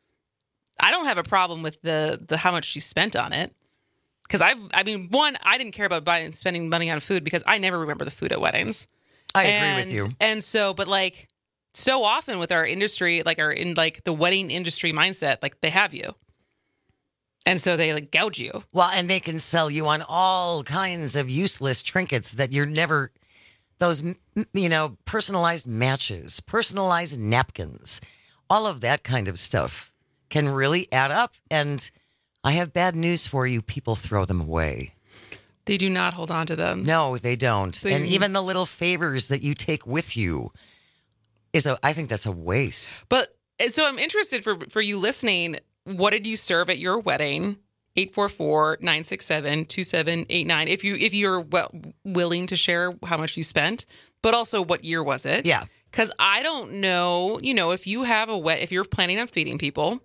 I don't have a problem with the the how much she spent on it. Because I've, I mean, one, I didn't care about buying spending money on food because I never remember the food at weddings. I and, agree with you. And so, but like, so often with our industry, like our in like the wedding industry mindset, like they have you. And so they like gouge you. Well, and they can sell you on all kinds of useless trinkets that you're never, those, you know, personalized matches, personalized napkins, all of that kind of stuff can really add up. And I have bad news for you. People throw them away. They do not hold on to them. No, they don't. So and you- even the little favors that you take with you is a, I think that's a waste. But and so I'm interested for for you listening. What did you serve at your wedding? eight four four, nine six seven, two seven eight nine. If you if you're well, willing to share how much you spent, but also what year was it? Yeah. Because I don't know, you know, if you have a wet, if you're planning on feeding people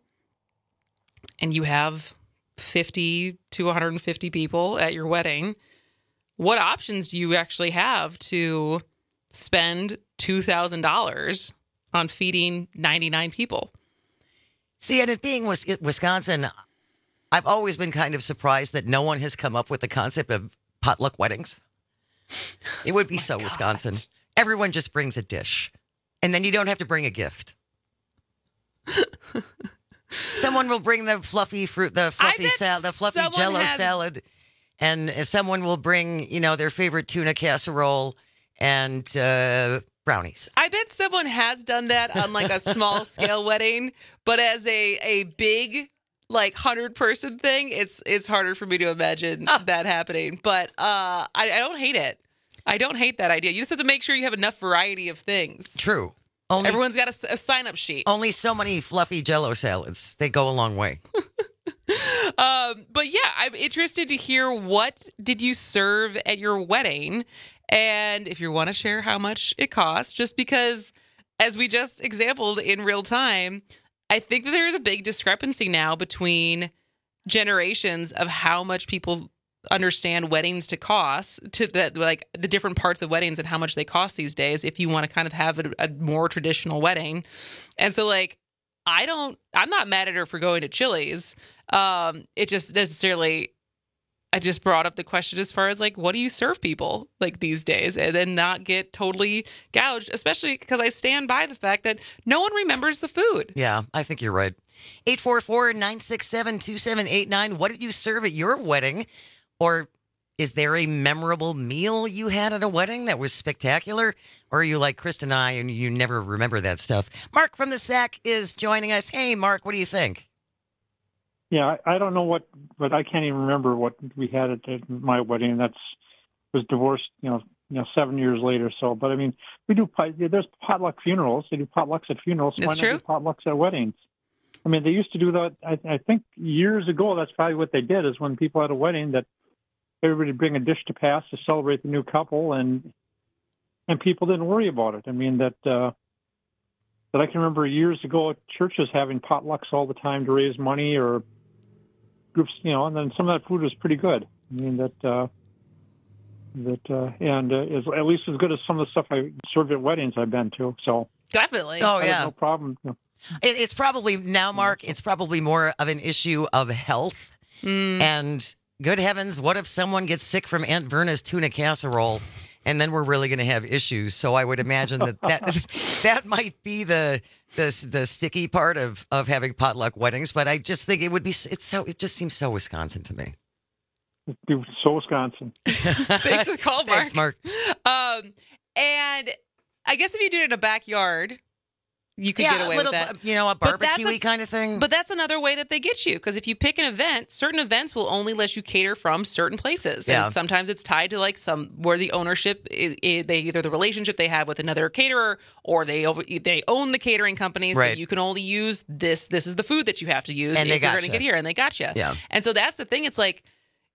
and you have fifty to one hundred fifty people at your wedding, what options do you actually have to spend two thousand dollars on feeding ninety-nine people? See, and it being Wis- Wisconsin, I've always been kind of surprised that no one has come up with the concept of potluck weddings. It would be so Wisconsin. Everyone just brings a dish, and then you don't have to bring a gift. Someone will bring the fluffy fruit, the fluffy salad, the fluffy someone Jello has- salad, and if someone will bring, you know, their favorite tuna casserole and uh, brownies. I bet someone has done that on like a small scale wedding, but as a a big like hundred person thing, it's it's harder for me to imagine that happening. But uh, I, I don't hate it. I don't hate that idea. You just have to make sure you have enough variety of things. True. Only, Everyone's got a, a sign up sheet. Only so many fluffy Jello salads. They go a long way. Um, but yeah, I'm interested to hear what did you serve at your wedding, and if you want to share how much it cost, just because, as we just exampled in real time, I think that there's a big discrepancy now between generations of how much people understand weddings to cost, to the like the different parts of weddings and how much they cost these days if you want to kind of have a, a more traditional wedding. And so like I don't I'm not mad at her for going to Chili's. Um it just necessarily I just brought up the question as far as like what do you serve people like these days and then not get totally gouged, especially because I stand by the fact that no one remembers the food. Yeah, I think you're right. eight four four, nine six seven, two seven eight nine. What did you serve at your wedding? Or is there a memorable meal you had at a wedding that was spectacular? Or are you like Chris and I and you never remember that stuff? Mark from the S A C is joining us. Hey, Mark, what do you think? Yeah, I, I don't know what, but I can't even remember what we had at, at my wedding. That's was divorced, you know, you know, seven years later. So, but I mean, we do pot, there's potluck funerals. They do potlucks at funerals. That's Why true. not do potlucks at weddings? I mean, they used to do that. I, I think years ago, that's probably what they did. Is when people had a wedding that everybody bring a dish to pass to celebrate the new couple, and and people didn't worry about it. I mean that uh, that I can remember years ago, churches having potlucks all the time to raise money or groups, you know, and then some of that food was pretty good. I mean that uh, that uh, and uh, is at least as good as some of the stuff I served at weddings I've been to. So Definitely. Oh, I have yeah. no problem. You know. It, it's probably now, Mark, it's probably more of an issue of health. Mm. And good heavens, what if someone gets sick from Aunt Verna's tuna casserole? And then we're really going to have issues. So I would imagine that that, that might be the, the the sticky part of, of having potluck weddings. But I just think it would be, it's so, it just seems so Wisconsin to me. It's so Wisconsin. Thanks for the call, Mark. Thanks, Mark. Um, and I guess if you do it in a backyard, you could Yeah, get away a little, with that. you know, a But that's barbecue-y a- kind of thing. But that's another way that they get you, because if you pick an event, certain events will only let you cater from certain places. Yeah. And sometimes it's tied to like some where the ownership, is, is, they either the relationship they have with another caterer, or they over, they own the catering company, so Right. you can only use this. This is the food that you have to use And if they you're going gotcha. to get here, and they got you. Yeah. And so that's the thing. It's like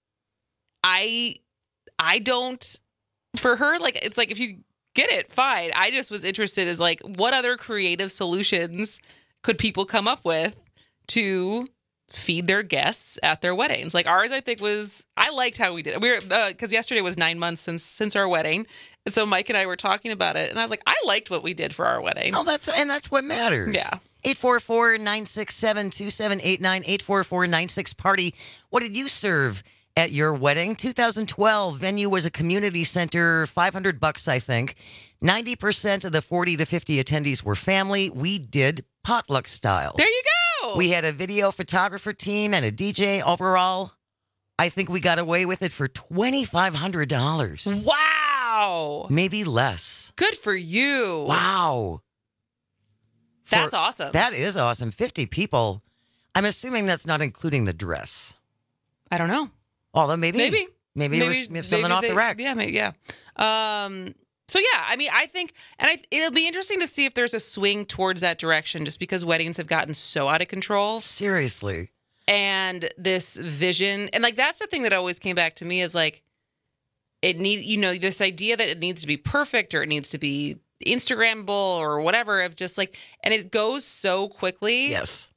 I, I don't. For her, like it's like if you get it, fine. I just was interested as like what other creative solutions could people come up with to feed their guests at their weddings? Like ours, I think was I liked how we did it. We were because uh, yesterday was nine months since since our wedding, and so Mike and I were talking about it, and I was like, I liked what we did for our wedding. Oh, that's and that's what matters. Yeah. eight four four, nine six seven, two seven eight nine, eight four four, nine six party. What did you serve at your wedding? two thousand twelve venue was a community center, five hundred bucks, I think. ninety percent of the forty to fifty attendees were family. We did potluck style. There you go. We had a video photographer team and a D J. Overall, I think we got away with it for twenty-five hundred dollars. Wow. Maybe less. Good for you. Wow. That's For- awesome. That is awesome. fifty people. I'm assuming that's not including the dress. I don't know. Although maybe. Maybe. Maybe, it was maybe something off they- the rack. Yeah, maybe, yeah. Um, so yeah, I mean, I think, and I, it'll be interesting to see if there's a swing towards that direction, just because weddings have gotten so out of control. Seriously. And this vision, and like that's the thing that always came back to me is like, it need, you know, this idea that it needs to be perfect or it needs to be Instagrammable or whatever, of just like, and it goes so quickly. Yes.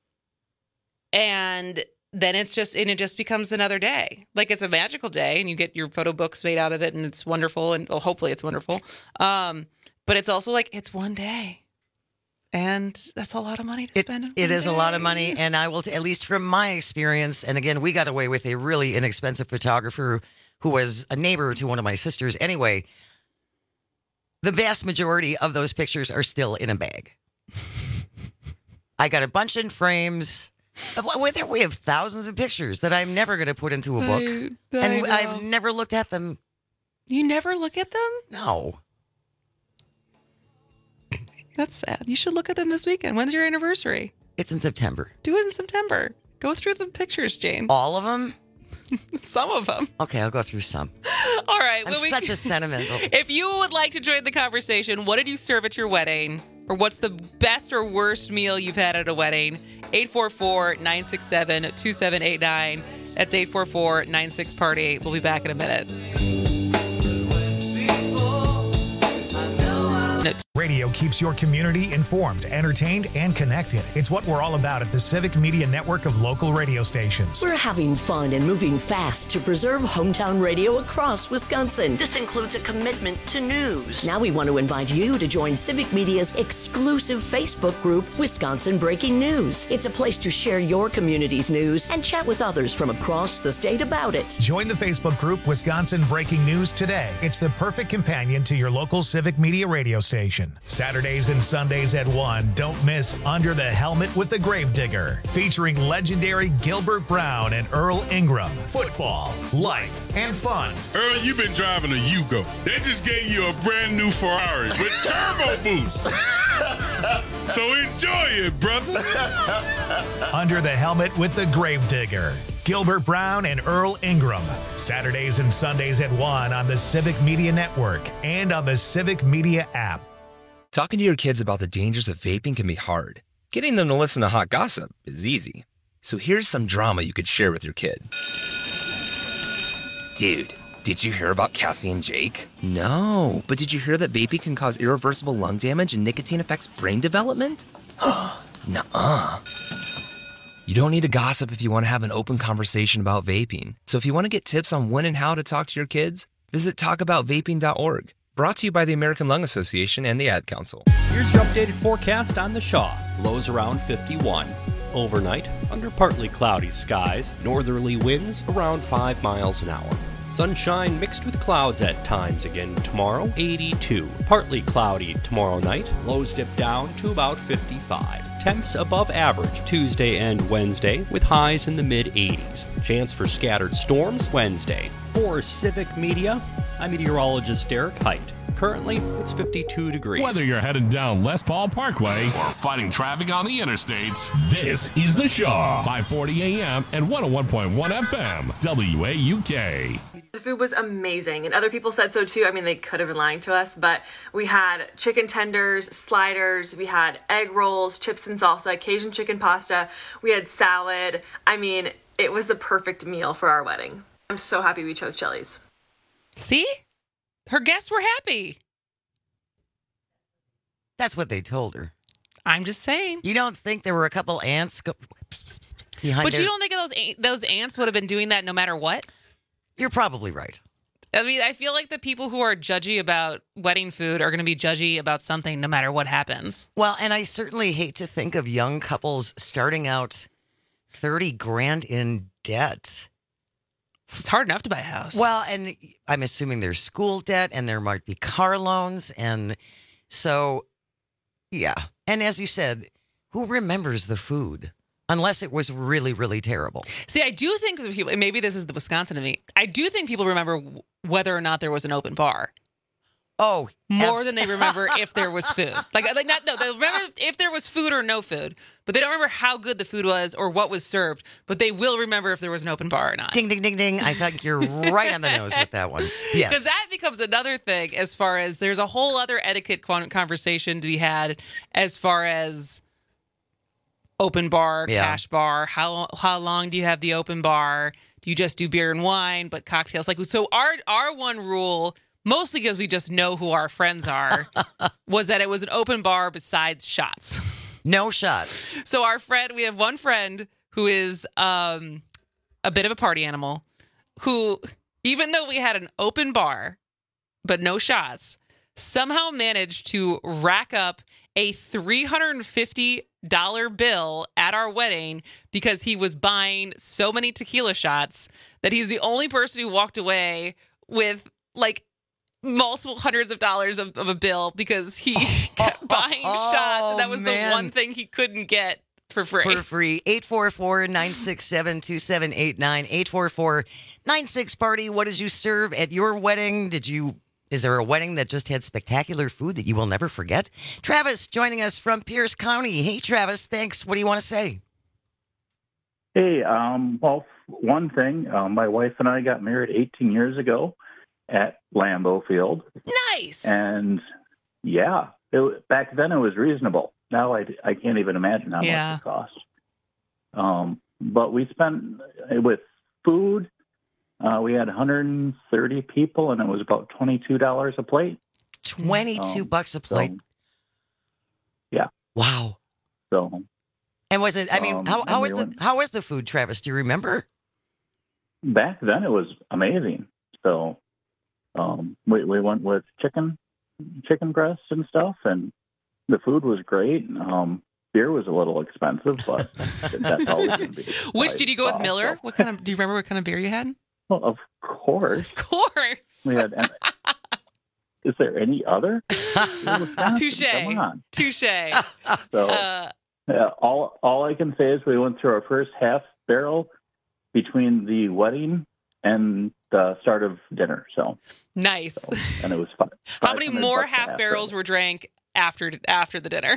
And then it's just, and it just becomes another day. Like it's a magical day and you get your photo books made out of it and it's wonderful. And well, hopefully it's wonderful. Um, but it's also like, it's one day. And that's a lot of money to It, spend. in it one is a lot of day. money. And I will, t- at least from my experience, and again, we got away with a really inexpensive photographer who was a neighbor to one of my sisters. Anyway, the vast majority of those pictures are still in a bag. I got a bunch in frames. We have thousands of pictures that I'm never going to put into a book. I- I and know. I've never looked at them. You never look at them? No. That's sad. You should look at them this weekend. When's your anniversary? It's in September. Do it in September. Go through the pictures, Jane. All of them? Some of them. Okay, I'll go through some. All right. I'm well, we- such a sentimental. If you would like to join the conversation, what did you serve at your wedding? Or what's the best or worst meal you've had at a wedding? eight four four, nine six seven, two seven eight nine. That's eight four four, nine six party. We'll be back in a minute. No. Radio keeps your community informed, entertained, and connected. It's what we're all about at the Civic Media Network of local radio stations. We're having fun and moving fast to preserve hometown radio across Wisconsin. This includes a commitment to news. Now we want to invite you to join Civic Media's exclusive Facebook group, Wisconsin Breaking News. It's a place to share your community's news and chat with others from across the state about it. Join the Facebook group Wisconsin Breaking News today. It's the perfect companion to your local Civic Media radio station. Saturdays and Sundays at one, don't miss Under the Helmet with the Gravedigger, featuring legendary Gilbert Brown and Earl Ingram. Football, life, and fun. Earl, you've been driving a Yugo. They just gave you a brand new Ferrari with turbo boost. So enjoy it, brother. Under the Helmet with the Gravedigger. Gilbert Brown and Earl Ingram. Saturdays and Sundays at one on the Civic Media Network and on the Civic Media app. Talking to your kids about the dangers of vaping can be hard. Getting them to listen to hot gossip is easy. So here's some drama you could share with your kid. Dude, did you hear about Cassie and Jake? No, but did you hear that vaping can cause irreversible lung damage and nicotine affects brain development? Nuh-uh. You don't need to gossip if you want to have an open conversation about vaping. So if you want to get tips on when and how to talk to your kids, visit talk about vaping dot org. Brought to you by the American Lung Association and the Ad Council. Here's your updated forecast on the Shaw. Lows around fifty-one. Overnight, under partly cloudy skies, northerly winds around five miles an hour. Sunshine mixed with clouds at times again tomorrow, eighty-two. Partly cloudy tomorrow night, lows dip down to about fifty-five. Temps above average Tuesday and Wednesday with highs in the mid eighties. Chance for scattered storms Wednesday. For Civic Media, I'm meteorologist Derek Height. Currently, it's fifty-two degrees. Whether you're heading down Les Paul Parkway or fighting traffic on the interstates, this is The Shaw. five forty a.m. and one oh one point one F M, W A U K. The food was amazing, and other people said so too. I mean, they could have been lying to us, but we had chicken tenders, sliders, we had egg rolls, chips and salsa, Cajun chicken pasta, we had salad. I mean, it was the perfect meal for our wedding. I'm so happy we chose Chili's. See? Her guests were happy. That's what they told her. I'm just saying. You don't think there were a couple ants go behind But her? you don't think those those ants would have been doing that no matter what? You're probably right. I mean, I feel like the people who are judgy about wedding food are going to be judgy about something no matter what happens. Well, and I certainly hate to think of young couples starting out thirty grand in debt. It's hard enough to buy a house. Well, and I'm assuming there's school debt and there might be car loans. And so, yeah. And as you said, who remembers the food? Unless it was really, really terrible. See, I do think that people, maybe this is the Wisconsin of me, I do think people remember whether or not there was an open bar. Oh, more abs- than they remember if there was food. Like, like not no, they remember if there was food or no food, but they don't remember how good the food was or what was served. But they will remember if there was an open bar or not. Ding, ding, ding, ding. I think you're right on the nose with that one. Yes, because that becomes another thing. As far as there's a whole other etiquette conversation to be had, as far as open bar, Yeah. cash bar. How how long do you have the open bar? Do you just do beer and wine, but cocktails? Like, so our our one rule, mostly because we just know who our friends are, was that it was an open bar besides shots. No shots. So our friend, we have one friend who is um, a bit of a party animal, who, even though we had an open bar, but no shots, somehow managed to rack up a three hundred fifty dollars bill at our wedding because he was buying so many tequila shots that he's the only person who walked away with like multiple hundreds of dollars of, of a bill because he kept buying shots, and that was man. the one thing he couldn't get for free. For free. eight four four, nine six seven, two seven eight nine. eight four four, nine six party. What did you serve at your wedding? Did you... Is there a wedding that just had spectacular food that you will never forget? Travis joining us from Pierce County. Hey, Travis, thanks. What do you want to say? Hey, um, well, one thing, um, my wife and I got married eighteen years ago at Lambeau Field. Nice. And yeah, it, back then it was reasonable. Now I, I can't even imagine how Yeah. much it costs. Um, but we spent with food. Uh, we had one hundred thirty people, and it was about twenty-two dollars a plate. twenty-two Um, bucks a plate. so, yeah. Wow. So And was it, I mean, Um, how, and how, we was the, went- how was the food, Travis? Do you remember? back then it was amazing. So um, we we went with chicken, chicken breasts and stuff, and the food was great. Um, beer was a little expensive, but that's always going to be. Which did you go with cost, Miller? so. What kind of? Do you remember what kind of beer you had? Well, of course. Of course. We had. And, is there any other? Touche. Come on. Touche. So Uh, yeah, all all I can say is we went through our first half barrel between the wedding and the start of dinner. So nice. and it was fun. How many more half barrels were drank after after the dinner?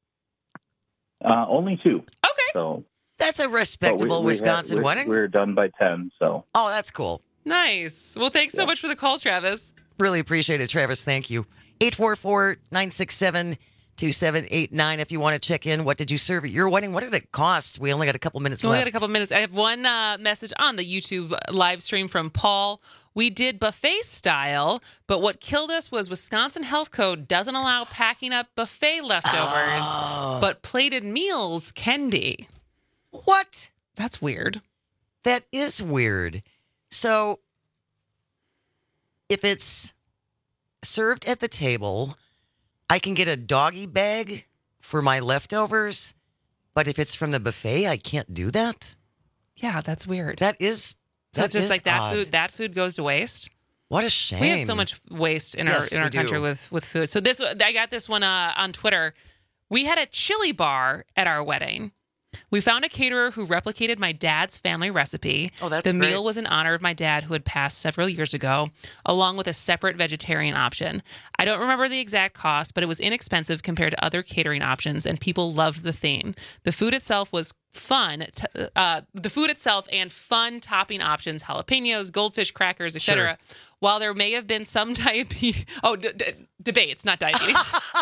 Uh, only two. Okay. So That's a respectable but we- we had- Wisconsin we- wedding. We were done by ten. So Oh, that's cool. Nice. Well, thanks so much for the call, Travis. Really appreciate it, Travis. Thank you. eight four four, nine six seven, two seven eight nine. If you want to check in, what did you serve at your wedding? What did it cost? We only got a couple minutes We only left. got a couple of minutes. I have one uh, message on the YouTube live stream from Paul. We did buffet style, but what killed us was Wisconsin Health Code doesn't allow packing up buffet leftovers, Oh. but plated meals can be. What? That's weird. That is weird. So, if it's served at the table, I can get a doggy bag for my leftovers, but if it's from the buffet, I can't do that. Yeah, that's weird. That is So that it's just is like that odd. food. That food goes to waste. What a shame. We have so much waste in Yes, our in our we do. country with with food. So this, I got this one uh, on Twitter. We had a chili bar at our wedding. We found a caterer who replicated my dad's family recipe. Oh, that's The great. meal was in honor of my dad, who had passed several years ago, along with a separate vegetarian option. I don't remember the exact cost, but it was inexpensive compared to other catering options, and people loved the theme. The food itself was fun. T- uh, the food itself and fun topping options: jalapenos, goldfish crackers, et cetera. Sure. While there may have been some diabetes, oh, d- d- debates, not diabetes.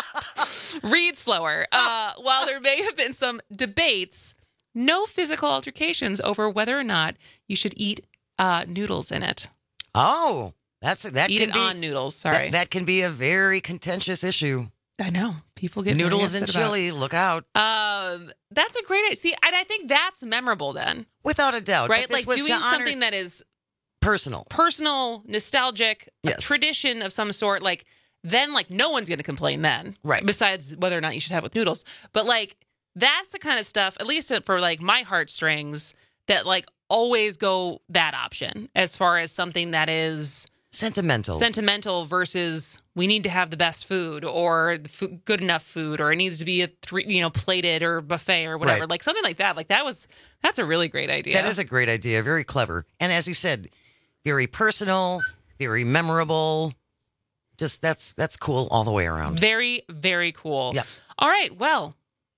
Read slower. Uh, while there may have been some debates, no physical altercations over whether or not you should eat uh, noodles in it. Oh, that's that Eat can it be, on noodles. Sorry, That, that can be a very contentious issue. I know people get very Noodles and upset about- chili, look out. Um, that's a great idea. See, and I think that's memorable then, Without a doubt. right? But this Like was doing to honor something that is personal. personal, nostalgic, a Yes. tradition of some sort. Like then, like no one's going to complain then, Right. Besides whether or not you should have it with noodles, but like that's the kind of stuff, at least for like my heartstrings, that like always go that option as far as something that is Sentimental. sentimental versus we need to have the best food or the food, good enough food, or it needs to be a three, you know, plated or buffet or whatever, Right. like something like that. Like that was that's a really great idea. That is a great idea. Very clever. And as you said, very personal, very memorable. Just that's that's cool all the way around. Very, very cool. Yeah. All right. Well,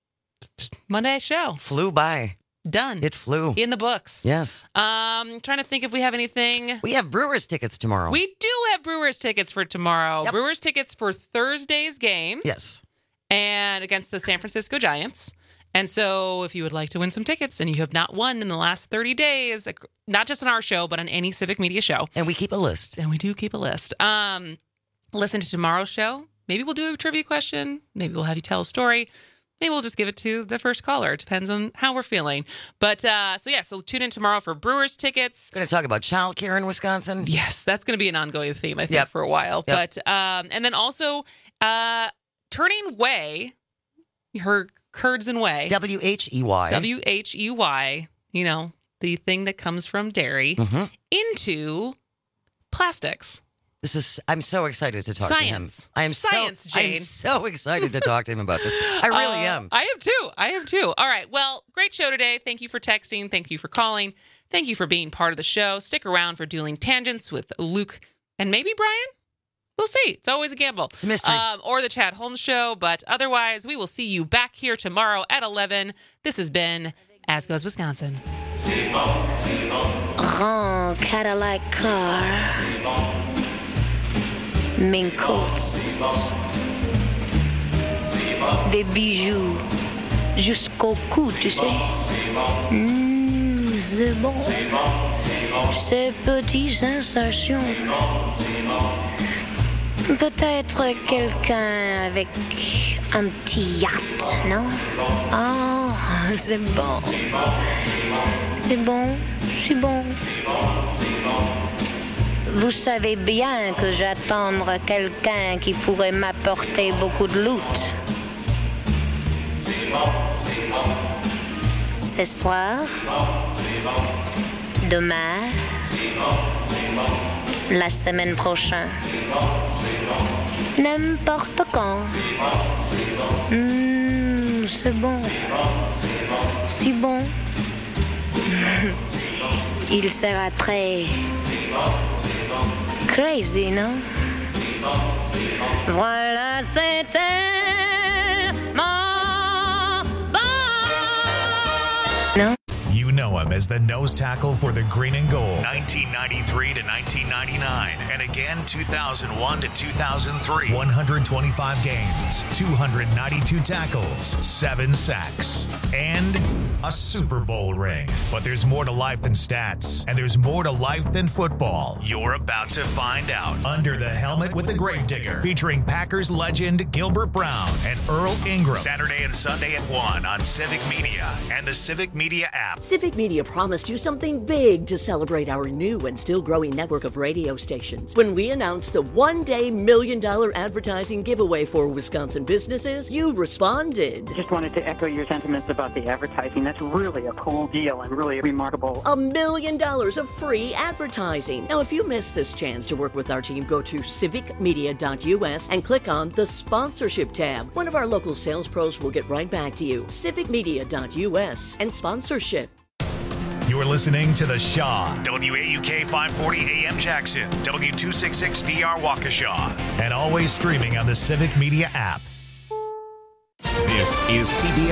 Monday show. Flew by. Done. It flew. In the books. Yes. Um, trying to think if we have anything. We have Brewers tickets tomorrow. We do have Brewers tickets for tomorrow. Yep. Brewers tickets for Thursday's game. Yes. And against the San Francisco Giants. And so if you would like to win some tickets and you have not won in the last thirty days, not just on our show, but on any Civic Media show. And we keep a list. And we do keep a list. Um, listen to tomorrow's show. Maybe we'll do a trivia question. Maybe we'll have you tell a story. Maybe we'll just give it to the first caller. It depends on how we're feeling. But uh, so, yeah, so tune in tomorrow for Brewers tickets. Going to talk about childcare in Wisconsin. Yes, that's going to be an ongoing theme, I think, Yep. for a while. Yep. But um, and then also uh, Turning Whey, her curds and whey. W H E Y. W H E Y, you know, the thing that comes from dairy Mhm. into plastics. This is. I'm so excited to talk Science. to him. I am Science, so. Jane. I'm so excited to talk to him about this. I really Uh, am. I am too. I am too. All right. Well, great show today. Thank you for texting. Thank you for calling. Thank you for being part of the show. Stick around for Dueling Tangents with Luke and maybe Brian. We'll see. It's always a gamble. It's a mystery. Um, or the Chad Holmes Show. But otherwise, we will see you back here tomorrow at eleven. This has been As Goes Wisconsin. Grand Cadillac car. Mink coats. Des bijoux jusqu'au cou, tu sais. Mmh, c'est bon. Ces petites sensations. Peut-être quelqu'un avec un petit yacht, non? Ah, c'est bon. C'est bon, c'est bon. Vous savez bien que j'attends quelqu'un qui pourrait m'apporter beaucoup de loot. Ce soir, demain, la semaine prochaine, n'importe quand. Mmh, c'est bon, si bon. Il sera très crazy, non? Voilà, c'était mon bon. Non? You know him as the nose tackle for the Green and Gold, nineteen ninety-three to nineteen ninety-nine, and again two thousand one to two thousand three. one hundred twenty-five games, two hundred ninety-two tackles, seven sacks, and a Super Bowl ring. But there's more to life than stats, and there's more to life than football. You're about to find out. Under the Helmet with the Gravedigger, featuring Packers legend Gilbert Brown and Earl Ingram. Saturday and Sunday at one on Civic Media and the Civic Media app. Civic Media promised you something big to celebrate our new and still growing network of radio stations. When we announced the one-day million dollar advertising giveaway for Wisconsin businesses, you responded. Just wanted to echo your sentiments about the advertising. That's really a cool deal and really remarkable. A million dollars of free advertising. Now, if you missed this chance to work with our team, go to civic media dot U S and click on the sponsorship tab. One of our local sales pros will get right back to you. civic media dot U S and sponsorship. You're listening to The Shaw, W A U K five forty A M Jackson, W two sixty-six D R Waukesha, and always streaming on the Civic Media app. This is C B S.